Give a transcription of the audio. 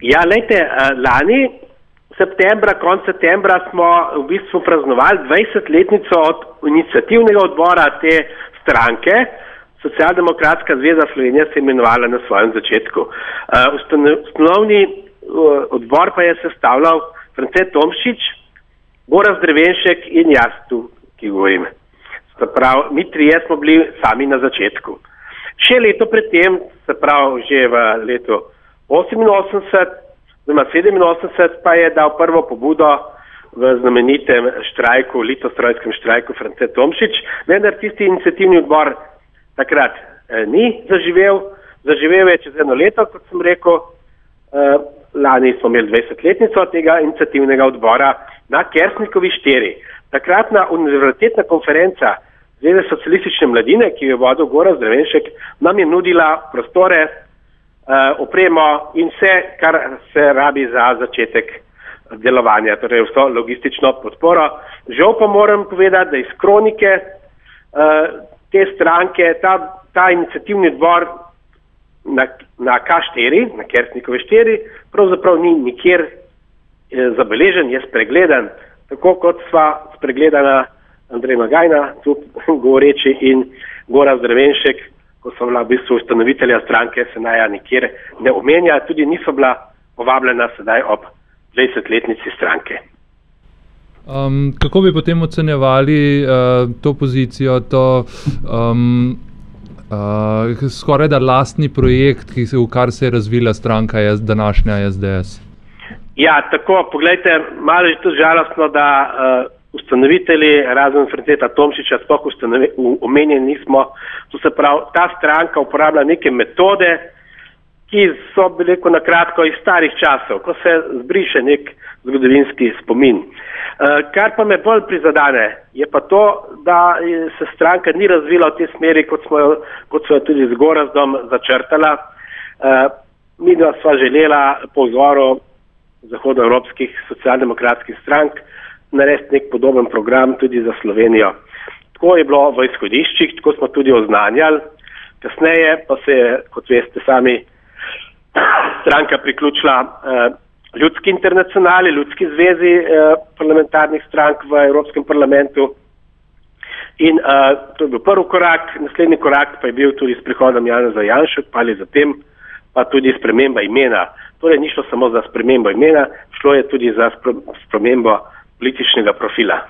Ja, lejte, lani konec septembra smo v bistvu praznovali 20-letnico od iniciativnega odbora te stranke. Socialdemokratska zveza Slovenija se je imenovala na svojem začetku. Ustanovni odbor pa je sestavljal France Tomšič, Gorazd Drevenšek in jaz tu, ki govorim. Se pravi, mi trije smo bili sami na začetku. Še leto predtem, se pravi že v letu 87 pa je dal prvo pobudo v znamenitem štrajku, litostrojskem štrajku France Tomšič, vendar tisti iniciativni odbor takrat ni zaživel. Zaživel je čez eno leto, kot sem rekel, lani smo imeli 20-letnico tega iniciativnega odbora na Kersnikovi 4. Takratna univerzitetna konferenca Zveze socialistične mladine, ki jo je vodil Gorazd Drevenšek, nam je nudila prostore, opremo in vse, kar se rabi za začetek delovanja, torej vso logistično podporo. Žal pa moram povedati, da iz kronike te stranke, ta iniciativni odbor na K4, na Kersnikovi 4, pravzaprav ni nikjer zabeležen, je spregledan, tako kot sva spregledana Andrej Magajna, tu govoreči, in Gorazd Drevenšek, ko so bila v bistvu ustanovitelja stranke, se naja nikjer ne omenja, tudi niso bila povabljena sedaj ob 20-letnici stranke. Kako bi potem ocenjevali to pozicijo, skoraj da lastni projekt, v kar se je razvila stranka današnja SDS? Ja, tako, poglejte, malo je tudi žalostno, da ustanovitelji, razen Franceta Tomšiča, sploh omenjeni nismo. To se pravi, ta stranka uporablja neke metode, ki so bile na kratko iz starih časov, ko se zbriše nek zgodovinski spomin. Kar pa me bolj prizadane, je pa to, da se stranka ni razvila v tej smeri, kot so jo tudi z Gorazdom začrtala. Mi da sva želela po vzoru zahodoevropskih socialdemokratskih strank narediti nek podoben program tudi za Slovenijo. Tako je bilo v izhodiščih, tako smo tudi oznanjali. Kasneje pa se je, kot veste sami, stranka priključila Ljudski internacionali, Ljudski zvezi parlamentarnih strank v Evropskem parlamentu. In to je bil prvi korak, naslednji korak pa je bil tudi s prihodom Janeza Janše, pa ali zatem pa tudi sprememba imena. Torej ni šlo samo za spremembo imena, šlo je tudi za spremembo političnega profila.